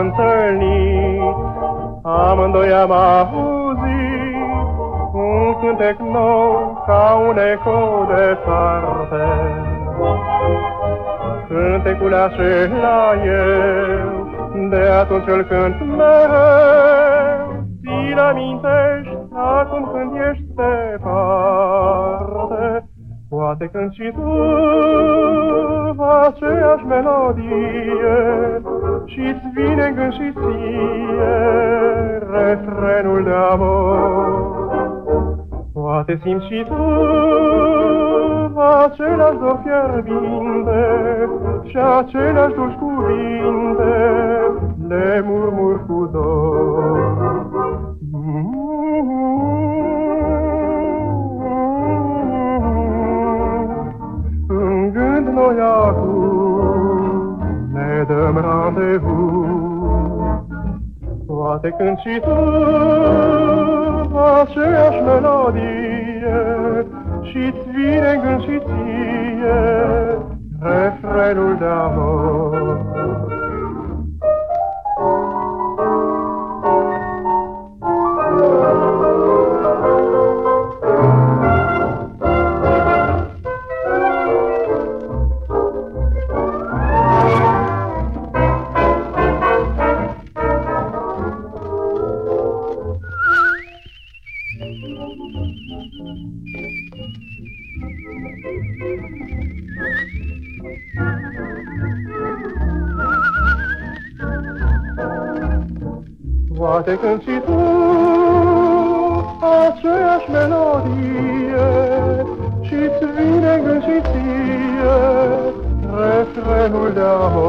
întâlnit, amândoi am auzit un cântec nou ca un eco departe. Cântecul acela eu, de atunci îl cânt mereu. Ți-l amintești acum când ești departe, poate când și tu aceeași melodie și-ți vine în gând și ție refrenul de amor. Poate simți și tu același dor fierbinte și aceleași dulci cuvinte le murmur cu dor. În gând noi acum ne dăm randevu, poate când și tu aceeași melodie și-ți vine în gând și ție refrenul de amor. Poate când și tu aceeași melodie și-ți vine în gând și ție refrenul de amor.